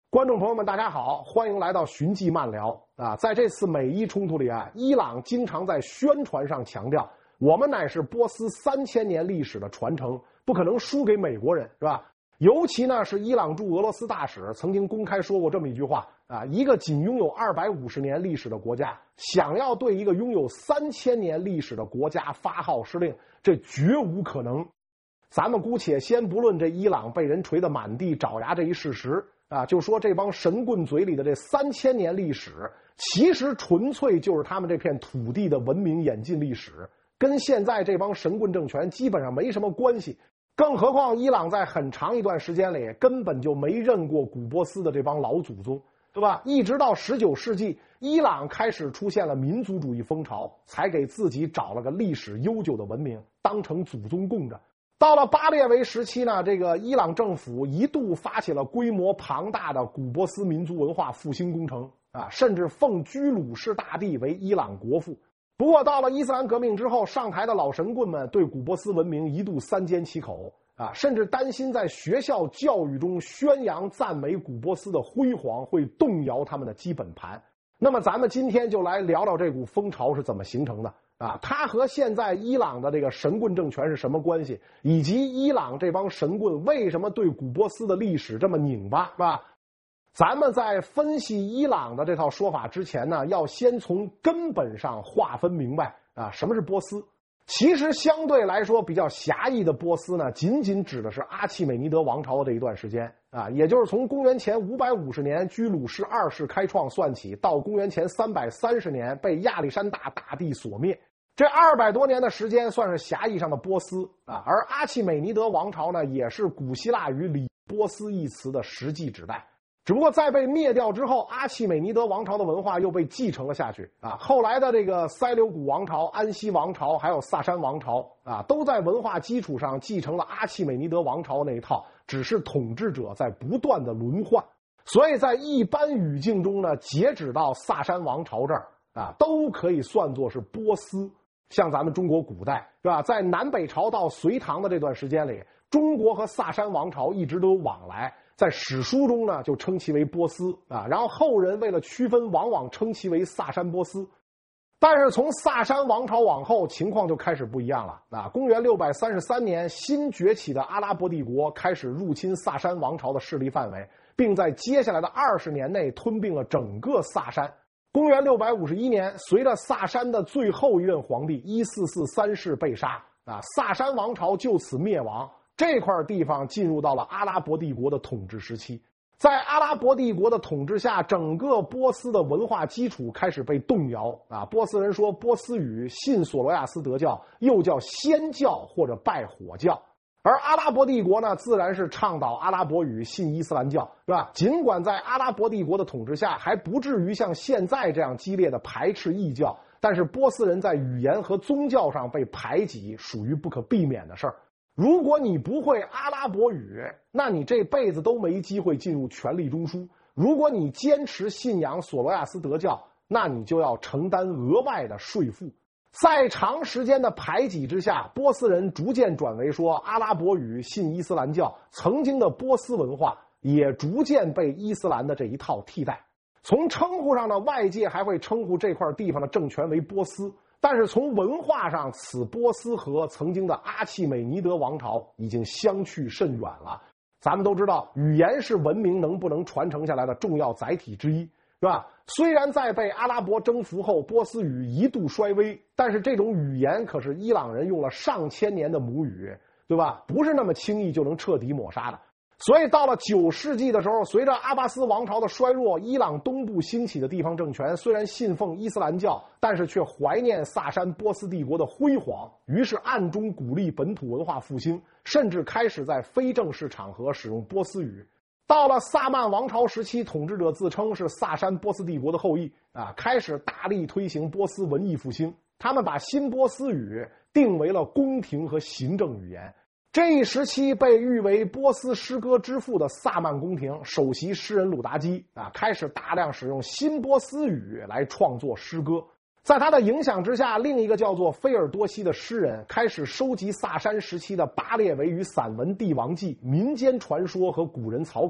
观众朋友们，大家好，欢迎来到寻迹漫聊啊！在这次美伊冲突里啊，伊朗经常在宣传上强调，我们乃是波斯3000年历史的传承，不可能输给美国人，是吧？尤其呢是伊朗驻俄罗斯大使曾经公开说过这么一句话啊：一个仅拥有250年历史的国家，想要对一个拥有3000年历史的国家发号施令，这绝无可能。咱们姑且先不论这伊朗被人锤得满地找牙这一事实啊，就说这帮神棍嘴里的这3000年历史，其实纯粹就是他们这片土地的文明演进历史，跟现在这帮神棍政权基本上没什么关系。更何况伊朗在很长一段时间里根本就没认过古波斯的这帮老祖宗，对吧？一直到19世纪，伊朗开始出现了民族主义风潮，才给自己找了个历史悠久的文明当成祖宗供着。到了巴列维时期呢，这个伊朗政府一度发起了规模庞大的古波斯民族文化复兴工程啊，甚至奉居鲁士大帝为伊朗国父。不过到了伊斯兰革命之后，上台的老神棍们对古波斯文明一度三缄其口啊，甚至担心在学校教育中宣扬赞美古波斯的辉煌会动摇他们的基本盘。那么咱们今天就来聊聊这股风潮是怎么形成的啊，它和现在伊朗的这个神棍政权是什么关系，以及伊朗这帮神棍为什么对古波斯的历史这么拧巴，是吧？咱们在分析伊朗的这套说法之前呢，要先从根本上划分明白啊，什么是波斯。其实相对来说比较狭义的波斯呢，仅仅指的是阿契美尼德王朝的这一段时间啊，也就是从公元前550年居鲁士2世开创算起，到公元前330年被亚历山大大帝所灭，这200多年的时间算是狭义上的波斯啊。而阿契美尼德王朝呢，也是古希腊语里波斯一词的实际指代。只不过在被灭掉之后，阿契美尼德王朝的文化又被继承了下去啊。后来的这个塞琉古王朝、安息王朝还有萨珊王朝啊，都在文化基础上继承了阿契美尼德王朝那一套，只是统治者在不断的轮换。所以在一般语境中呢，截止到萨珊王朝这儿啊，都可以算作是波斯。像咱们中国古代是吧，在南北朝到隋唐的这段时间里，中国和萨珊王朝一直都有往来，在史书中呢就称其为波斯啊，然后后人为了区分，往往称其为萨珊波斯。但是从萨珊王朝往后，情况就开始不一样了啊。公元633年，新崛起的阿拉伯帝国开始入侵萨珊王朝的势力范围，并在接下来的20年内吞并了整个萨珊。公元651年，随着萨珊的最后一任皇帝1443世被杀啊，萨珊王朝就此灭亡。这块地方进入到了阿拉伯帝国的统治时期。在阿拉伯帝国的统治下，整个波斯的文化基础开始被动摇啊。波斯人说波斯语，信索罗亚斯德教，又叫仙教或者拜火教。而阿拉伯帝国呢，自然是倡导阿拉伯语，信伊斯兰教，是吧？尽管在阿拉伯帝国的统治下还不至于像现在这样激烈的排斥异教，但是波斯人在语言和宗教上被排挤，属于不可避免的事儿。如果你不会阿拉伯语，那你这辈子都没机会进入权力中枢。如果你坚持信仰索罗亚斯德教，那你就要承担额外的税负。在长时间的排挤之下，波斯人逐渐转为说阿拉伯语，信伊斯兰教，曾经的波斯文化也逐渐被伊斯兰的这一套替代。从称呼上呢，外界还会称呼这块地方的政权为波斯，但是从文化上，此波斯和曾经的阿契美尼德王朝已经相去甚远了。咱们都知道，语言是文明能不能传承下来的重要载体之一，是吧？虽然在被阿拉伯征服后，波斯语一度衰微，但是这种语言可是伊朗人用了上千年的母语，对吧？不是那么轻易就能彻底抹杀的。所以到了9世纪的时候，随着阿巴斯王朝的衰弱，伊朗东部兴起的地方政权虽然信奉伊斯兰教，但是却怀念萨珊波斯帝国的辉煌，于是暗中鼓励本土文化复兴，甚至开始在非正式场合使用波斯语。到了萨曼王朝时期，统治者自称是萨珊波斯帝国的后裔啊，开始大力推行波斯文艺复兴。他们把新波斯语定为了宫廷和行政语言。这一时期被誉为波斯诗歌之父的萨曼宫廷首席诗人鲁达基啊，开始大量使用新波斯语来创作诗歌。在他的影响之下，另一个叫做菲尔多西的诗人开始收集萨珊时期的巴列维语散文帝王记、民间传说和古人草稿，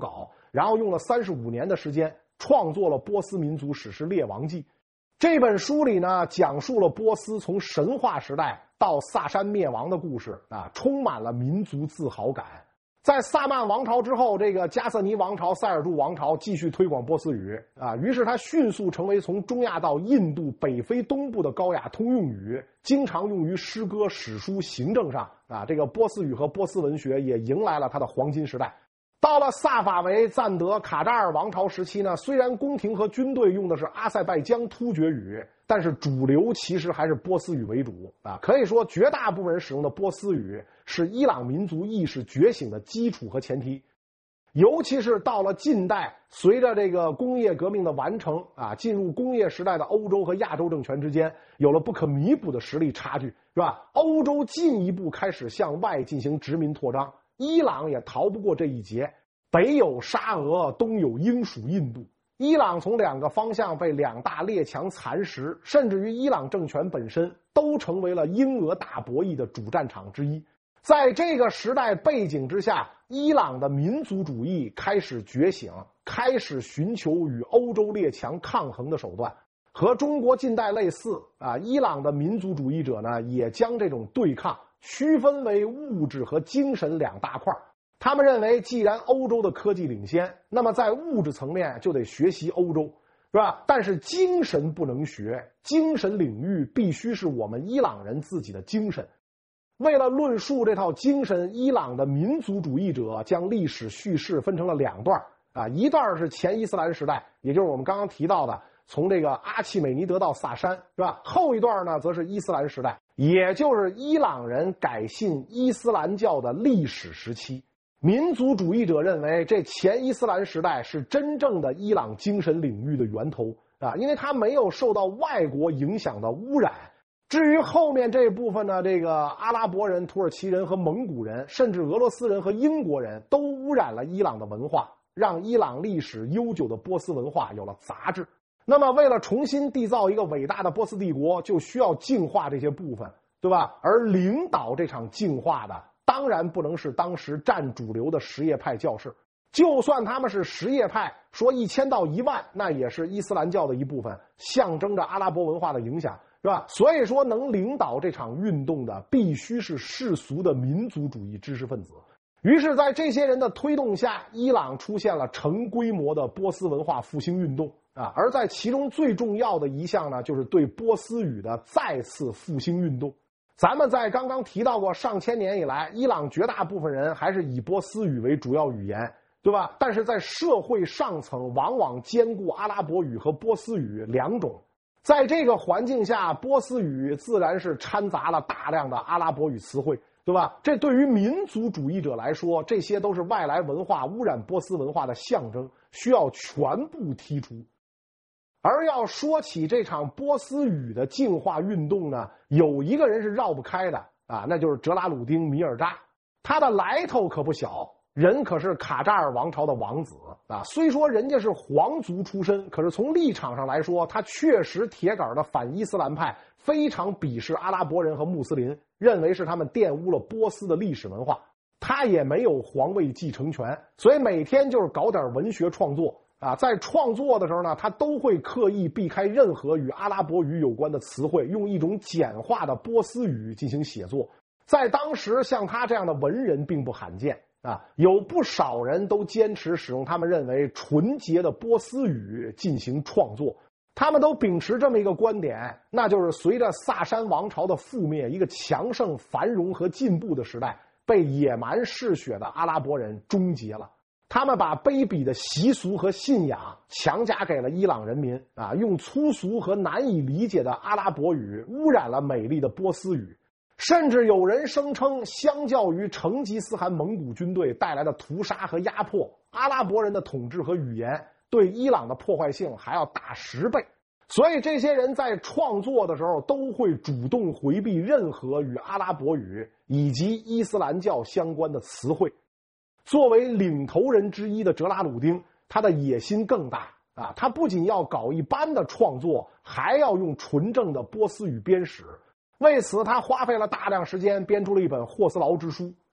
然后用了35年的时间创作了波斯民族史诗《列王纪》。这本书里呢，讲述了波斯从神话时代到萨珊灭亡的故事啊，充满了民族自豪感。在萨曼王朝之后，这个加瑟尼王朝、塞尔柱王朝继续推广波斯语啊，于是它迅速成为从中亚到印度、北非东部的高雅通用语，经常用于诗歌、史书、行政上啊。这个波斯语和波斯文学也迎来了它的黄金时代。到了萨法维、赞德、卡扎尔王朝时期呢，虽然宫廷和军队用的是阿塞拜疆突厥语，但是主流其实还是波斯语为主啊。可以说，绝大部分人使用的波斯语是伊朗民族意识觉醒的基础和前提。尤其是到了近代，随着这个工业革命的完成啊，进入工业时代的欧洲和亚洲政权之间有了不可弥补的实力差距，是吧？欧洲进一步开始向外进行殖民扩张。伊朗也逃不过这一劫，北有沙俄，东有英属印度。伊朗从2个方向被2大列强蚕食，甚至于伊朗政权本身都成为了英俄大博弈的主战场之一。在这个时代背景之下，伊朗的民族主义开始觉醒，开始寻求与欧洲列强抗衡的手段。和中国近代类似啊，伊朗的民族主义者呢，也将这种对抗区分为物质和精神2大块。他们认为，既然欧洲的科技领先，那么在物质层面就得学习欧洲，是吧？但是精神不能学，精神领域必须是我们伊朗人自己的精神。为了论述这套精神，伊朗的民族主义者将历史叙事分成了2段啊，一段是前伊斯兰时代，也就是我们刚刚提到的从这个阿契美尼德到萨珊，是吧？后一段呢，则是伊斯兰时代，也就是伊朗人改信伊斯兰教的历史时期。民族主义者认为，这前伊斯兰时代是真正的伊朗精神领域的源头啊，因为它没有受到外国影响的污染。至于后面这部分呢，这个阿拉伯人、土耳其人和蒙古人，甚至俄罗斯人和英国人都污染了伊朗的文化，让伊朗历史悠久的波斯文化有了杂质。那么为了重新缔造一个伟大的波斯帝国，就需要净化这些部分，对吧？而领导这场净化的当然不能是当时占主流的什叶派教士，就算他们是什叶派，说1000到1万，那也是伊斯兰教的一部分，象征着阿拉伯文化的影响，是吧？所以说，能领导这场运动的必须是世俗的民族主义知识分子。于是在这些人的推动下，伊朗出现了成规模的波斯文化复兴运动啊，而在其中最重要的一项呢，就是对波斯语的再次复兴运动。咱们在刚刚提到过，上千年以来，伊朗绝大部分人还是以波斯语为主要语言，对吧？但是在社会上层往往兼顾阿拉伯语和波斯语2种。在这个环境下，波斯语自然是掺杂了大量的阿拉伯语词汇，对吧？这对于民族主义者来说，这些都是外来文化污染波斯文化的象征，需要全部剔除。而要说起这场波斯语的净化运动呢，有一个人是绕不开的啊，那就是哲拉鲁丁·米尔扎。他的来头可不小，人可是卡扎尔王朝的王子啊。虽说人家是皇族出身，可是从立场上来说，他确实铁杆的反伊斯兰派，非常鄙视阿拉伯人和穆斯林，认为是他们玷污了波斯的历史文化。他也没有皇位继承权，所以每天就是搞点文学创作啊。在创作的时候呢，他都会刻意避开任何与阿拉伯语有关的词汇，用一种简化的波斯语进行写作。在当时，像他这样的文人并不罕见啊，有不少人都坚持使用他们认为纯洁的波斯语进行创作。他们都秉持这么一个观点，那就是随着萨珊王朝的覆灭，一个强盛、繁荣和进步的时代被野蛮嗜血的阿拉伯人终结了。他们把卑鄙的习俗和信仰强加给了伊朗人民啊，用粗俗和难以理解的阿拉伯语污染了美丽的波斯语。甚至有人声称，相较于成吉思汗蒙古军队带来的屠杀和压迫，阿拉伯人的统治和语言对伊朗的破坏性还要大10倍。所以这些人在创作的时候都会主动回避任何与阿拉伯语以及伊斯兰教相关的词汇。作为领头人之一的哲拉鲁丁，他的野心更大啊！他不仅要搞一般的创作，还要用纯正的波斯语编史。为此，他花费了大量时间编出了一本《霍斯劳之书》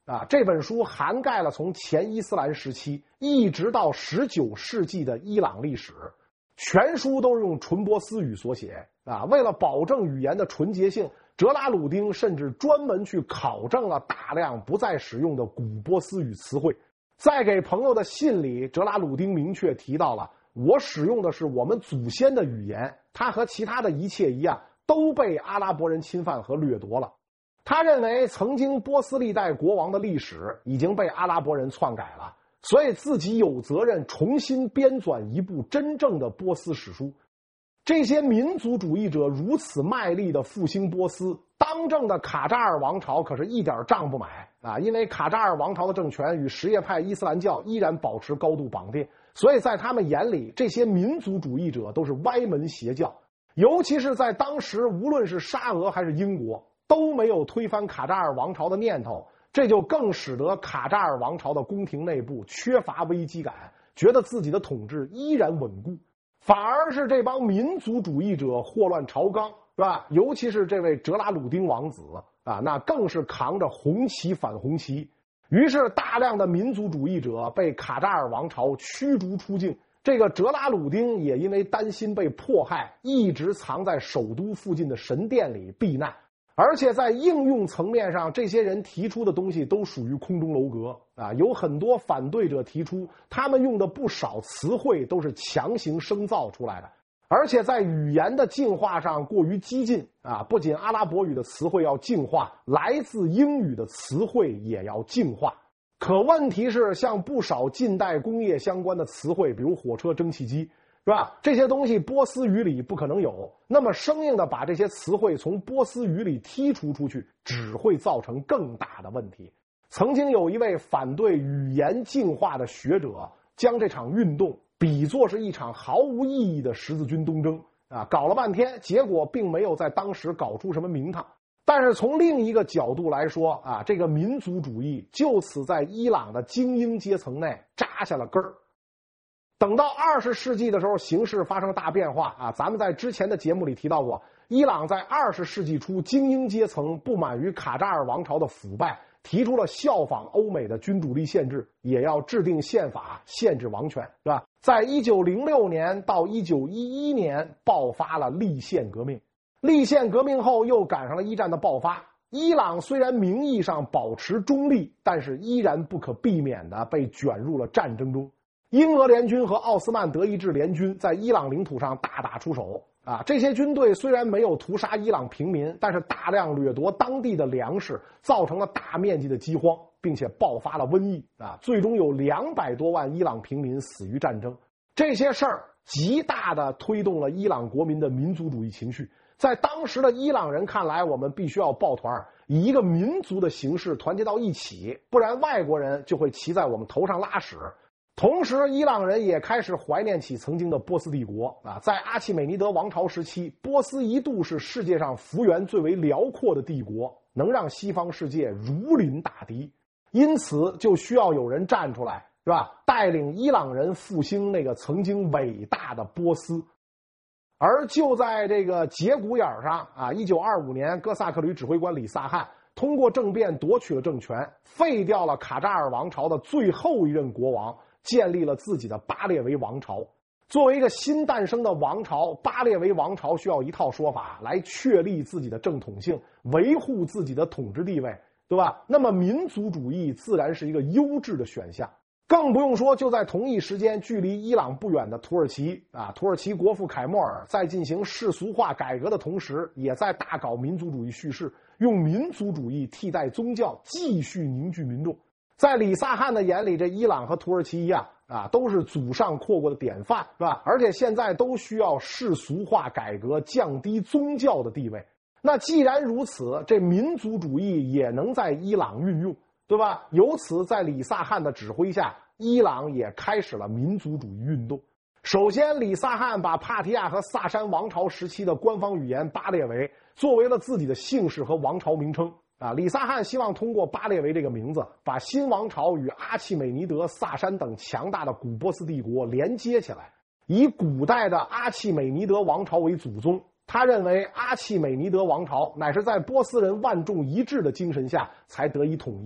这本书涵盖了从前伊斯兰时期一直到19世纪的伊朗历史，全书都是用纯波斯语所写为了保证语言的纯洁性，哲拉鲁丁甚至专门去考证了大量不再使用的古波斯语词汇。在给朋友的信里，哲拉鲁丁明确提到了，我使用的是我们祖先的语言，它和其他的一切一样，都被阿拉伯人侵犯和掠夺了。他认为曾经波斯历代国王的历史已经被阿拉伯人篡改了，所以自己有责任重新编纂一部真正的波斯史书。这些民族主义者如此卖力的复兴波斯，当政的卡扎尔王朝可是一点账不买因为卡扎尔王朝的政权与什叶派伊斯兰教依然保持高度绑定，所以在他们眼里，这些民族主义者都是歪门邪教。尤其是在当时，无论是沙俄还是英国都没有推翻卡扎尔王朝的念头，这就更使得卡扎尔王朝的宫廷内部缺乏危机感，觉得自己的统治依然稳固。反而是这帮民族主义者祸乱朝纲，是吧？尤其是这位哲拉鲁丁王子那更是扛着红旗反红旗。于是大量的民族主义者被卡扎尔王朝驱逐出境。这个哲拉鲁丁也因为担心被迫害，一直藏在首都附近的神殿里避难。而且在应用层面上，这些人提出的东西都属于空中楼阁有很多反对者提出，他们用的不少词汇都是强行生造出来的，而且在语言的进化上过于激进不仅阿拉伯语的词汇要净化，来自英语的词汇也要净化。可问题是，像不少近代工业相关的词汇，比如火车、蒸汽机，是吧？这些东西波斯语里不可能有，那么生硬的把这些词汇从波斯语里剔除出去，只会造成更大的问题。曾经有一位反对语言进化的学者，将这场运动比作是一场毫无意义的十字军东征搞了半天，结果并没有在当时搞出什么名堂。但是从另一个角度来说这个民族主义就此在伊朗的精英阶层内扎下了根儿。等到20世纪的时候，形势发生大变化咱们在之前的节目里提到过，伊朗在20世纪初，精英阶层不满于卡扎尔王朝的腐败，提出了效仿欧美的君主立宪制，也要制定宪法限制王权，是吧？在1906年到1911年爆发了立宪革命。立宪革命后又赶上了一战的爆发，伊朗虽然名义上保持中立，但是依然不可避免地被卷入了战争中。英俄联军和奥斯曼德意志联军在伊朗领土上大打出手这些军队虽然没有屠杀伊朗平民，但是大量掠夺当地的粮食，造成了大面积的饥荒，并且爆发了瘟疫最终有200多万伊朗平民死于战争。这些事儿极大地推动了伊朗国民的民族主义情绪。在当时的伊朗人看来，我们必须要抱团，以一个民族的形式团结到一起，不然外国人就会骑在我们头上拉屎。同时，伊朗人也开始怀念起曾经的波斯帝国在阿契美尼德王朝时期，波斯一度是世界上幅员最为辽阔的帝国，能让西方世界如临大敌。因此就需要有人站出来，是吧？带领伊朗人复兴那个曾经伟大的波斯。而就在这个节骨眼上1925年，哥萨克旅指挥官李萨汗通过政变夺取了政权，废掉了卡扎尔王朝的最后一任国王，建立了自己的巴列维王朝。作为一个新诞生的王朝，巴列维王朝需要一套说法来确立自己的正统性，维护自己的统治地位，对吧？那么民族主义自然是一个优质的选项。更不用说，就在同一时间，距离伊朗不远的土耳其土耳其国父凯末尔在进行世俗化改革的同时，也在大搞民族主义叙事，用民族主义替代宗教，继续凝聚民众。在李萨汗的眼里，这伊朗和土耳其一样都是祖上扩过的典范，是吧？而且现在都需要世俗化改革，降低宗教的地位。那既然如此，这民族主义也能在伊朗运用，对吧？由此，在李萨汗的指挥下，伊朗也开始了民族主义运动。首先，李萨汗把帕提亚和萨珊王朝时期的官方语言巴列维作为了自己的姓氏和王朝名称李萨汗希望通过巴列维这个名字，把新王朝与阿契美尼德、萨珊等强大的古波斯帝国连接起来，以古代的阿契美尼德王朝为祖宗。他认为阿契美尼德王朝乃是在波斯人万众一致的精神下才得以统一的，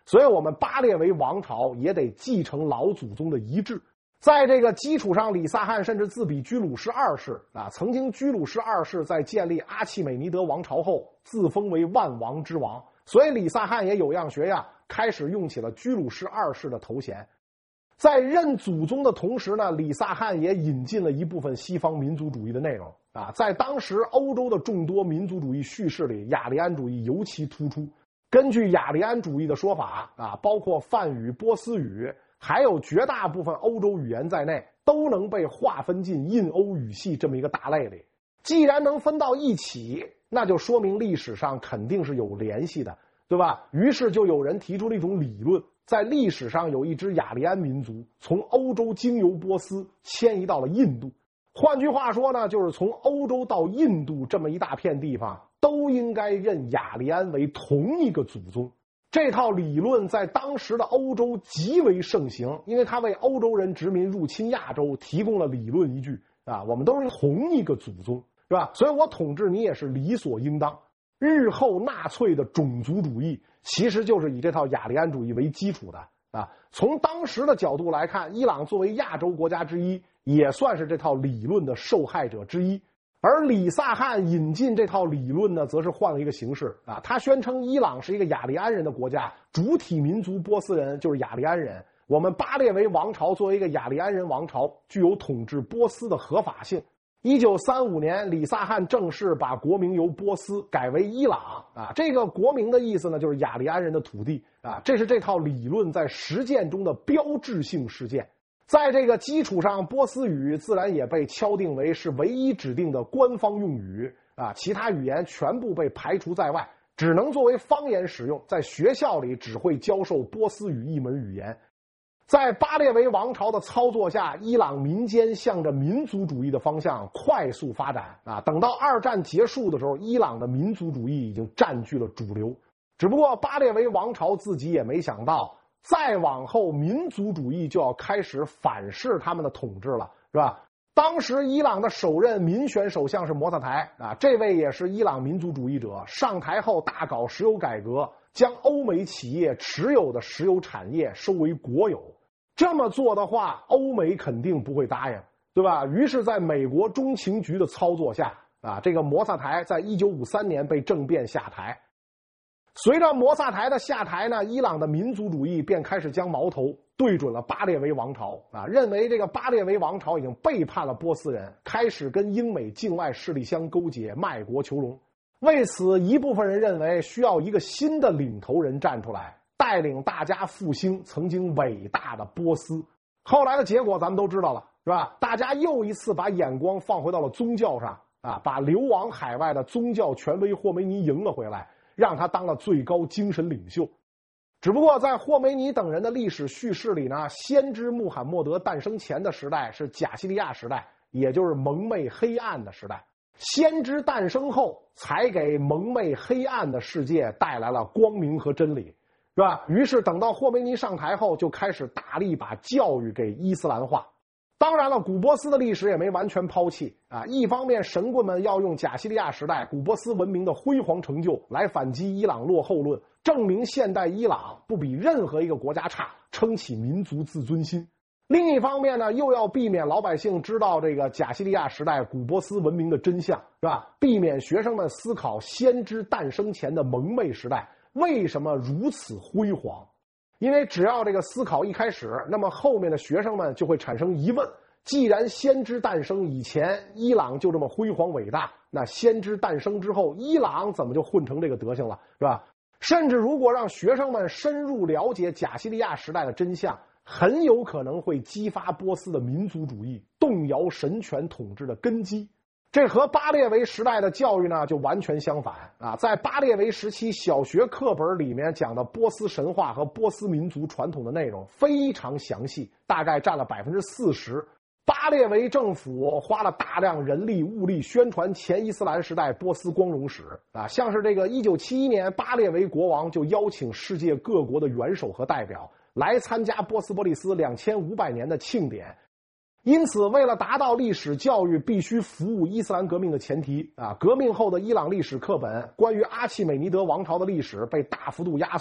所以我们巴列维王朝也得继承老祖宗的遗志。在这个基础上，李萨汗甚至自比居鲁士二世啊，曾经居鲁士二世在建立阿契美尼德王朝后，自封为万王之王，所以李萨汗也有样学样，开始用起了居鲁士二世的头衔。在认祖宗的同时呢，李萨汗也引进了一部分西方民族主义的内容啊。在当时欧洲的众多民族主义叙事里，雅利安主义尤其突出。根据雅利安主义的说法啊，包括梵语、波斯语，还有绝大部分欧洲语言在内，都能被划分进印欧语系这么一个大类里。既然能分到一起，那就说明历史上肯定是有联系的，对吧？于是就有人提出了一种理论，在历史上有一支雅利安民族从欧洲经由波斯迁移到了印度。换句话说呢，就是从欧洲到印度这么一大片地方，都应该认雅利安为同一个祖宗。这套理论在当时的欧洲极为盛行，因为它为欧洲人殖民入侵亚洲提供了理论依据啊，我们都是同一个祖宗，是吧？所以我统治你也是理所应当。日后纳粹的种族主义其实就是以这套雅利安主义为基础的啊。从当时的角度来看，伊朗作为亚洲国家之一，也算是这套理论的受害者之一。而李萨汗引进这套理论呢，则是换了一个形式啊。他宣称伊朗是一个雅利安人的国家，主体民族波斯人就是雅利安人。我们巴列维王朝作为一个雅利安人王朝，具有统治波斯的合法性。1935年，李萨汗正式把国名由波斯改为伊朗啊。这个国名的意思呢，就是雅利安人的土地啊。这是这套理论在实践中的标志性事件。在这个基础上，波斯语自然也被敲定为是唯一指定的官方用语啊，其他语言全部被排除在外，只能作为方言使用。在学校里只会教授波斯语一门语言。在巴列维王朝的操作下，伊朗民间向着民族主义的方向快速发展啊。等到二战结束的时候，伊朗的民族主义已经占据了主流。只不过巴列维王朝自己也没想到，再往后民族主义就要开始反噬他们的统治了，是吧？当时伊朗的首任民选首相是摩萨台啊，这位也是伊朗民族主义者，上台后大搞石油改革，将欧美企业持有的石油产业收为国有。这么做的话，欧美肯定不会答应，对吧？于是在美国中情局的操作下啊，这个摩萨台在1953年被政变下台。随着摩萨台的下台呢，伊朗的民族主义便开始将矛头对准了巴列维王朝啊，认为这个巴列维王朝已经背叛了波斯人，开始跟英美境外势力相勾结，卖国求荣。为此，一部分人认为需要一个新的领头人站出来，带领大家复兴曾经伟大的波斯。后来的结果咱们都知道了，是吧？大家又一次把眼光放回到了宗教上啊，把流亡海外的宗教权威霍梅尼迎了回来，让他当了最高精神领袖。只不过在霍梅尼等人的历史叙事里呢，先知穆罕默德诞生前的时代是贾西利亚时代，也就是蒙昧黑暗的时代。先知诞生后，才给蒙昧黑暗的世界带来了光明和真理，是吧？于是等到霍梅尼上台后，就开始大力把教育给伊斯兰化。当然了，古波斯的历史也没完全抛弃啊。一方面，神棍们要用贾西利亚时代古波斯文明的辉煌成就来反击伊朗落后论，证明现代伊朗不比任何一个国家差，撑起民族自尊心。另一方面呢，又要避免老百姓知道这个贾西利亚时代古波斯文明的真相，是吧？避免学生们思考先知诞生前的蒙昧时代为什么如此辉煌。因为只要这个思考一开始，那么后面的学生们就会产生疑问，既然先知诞生以前伊朗就这么辉煌伟大，那先知诞生之后伊朗怎么就混成这个德行了，是吧？甚至如果让学生们深入了解贾西利亚时代的真相，很有可能会激发波斯的民族主义，动摇神权统治的根基。这和巴列维时代的教育呢就完全相反啊！在巴列维时期小学课本里面讲的波斯神话和波斯民族传统的内容非常详细，大概占了40%。巴列维政府花了大量人力物力宣传前伊斯兰时代波斯光荣史啊，像是这个1971年巴列维国王就邀请世界各国的元首和代表来参加波斯波利斯2500年的庆典。因此，为了达到历史教育必须服务伊斯兰革命的前提啊，革命后的伊朗历史课本关于阿契美尼德王朝的历史被大幅度压缩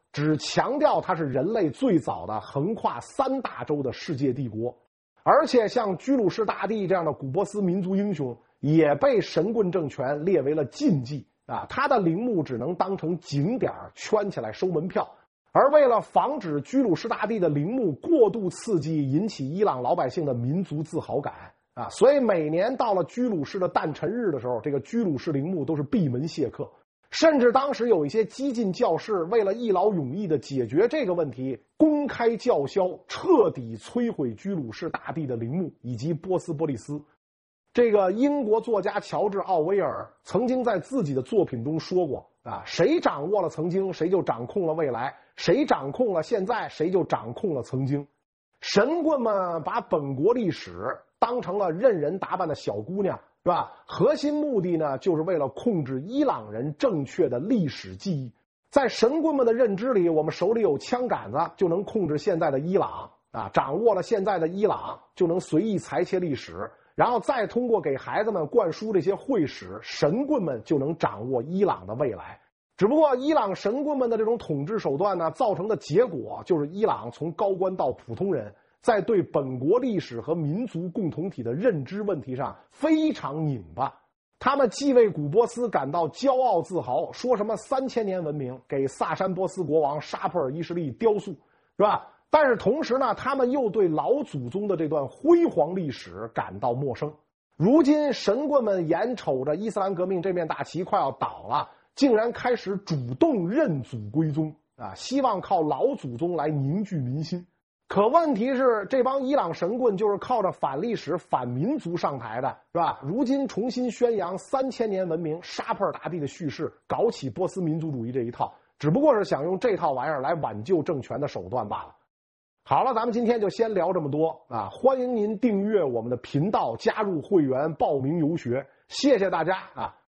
只强调它是人类最早的横跨3大洲的世界帝国。而且像居鲁士大帝这样的古波斯民族英雄也被神棍政权列为了禁忌啊，他的陵墓只能当成景点圈起来收门票。而为了防止居鲁士大帝的陵墓过度刺激，引起伊朗老百姓的民族自豪感啊，所以每年到了居鲁士的诞辰日的时候，这个居鲁士陵墓都是闭门谢客。甚至当时有一些激进教士为了一劳永逸的解决这个问题，公开叫嚣彻底摧毁居鲁士大帝的陵墓以及波斯波利斯。这个英国作家乔治·奥威尔曾经在自己的作品中说过啊，谁掌握了曾经，谁就掌控了未来；谁掌控了现在，谁就掌控了曾经。神棍们把本国历史当成了任人打扮的小姑娘，是吧？核心目的呢，就是为了控制伊朗人正确的历史记忆。在神棍们的认知里，我们手里有枪杆子就能控制现在的伊朗啊，掌握了现在的伊朗就能随意裁切历史，然后再通过给孩子们灌输这些会史，神棍们就能掌握伊朗的未来。只不过伊朗神棍们的这种统治手段呢，造成的结果就是伊朗从高官到普通人在对本国历史和民族共同体的认知问题上非常拧巴。他们既为古波斯感到骄傲自豪，说什么3000年文明，给萨珊波斯国王沙普尔一世力雕塑，是吧？但是同时呢，他们又对老祖宗的这段辉煌历史感到陌生。如今神棍们眼瞅着伊斯兰革命这面大旗快要倒了，竟然开始主动认祖归宗啊，希望靠老祖宗来凝聚民心。可问题是，这帮伊朗神棍就是靠着反历史、反民族上台的，是吧？如今重新宣扬3000年文明、沙普尔大帝的叙事，搞起波斯民族主义这一套，只不过是想用这套玩意儿来挽救政权的手段罢了。好了，咱们今天就先聊这么多啊！欢迎您订阅我们的频道，加入会员，报名游学，谢谢大家啊！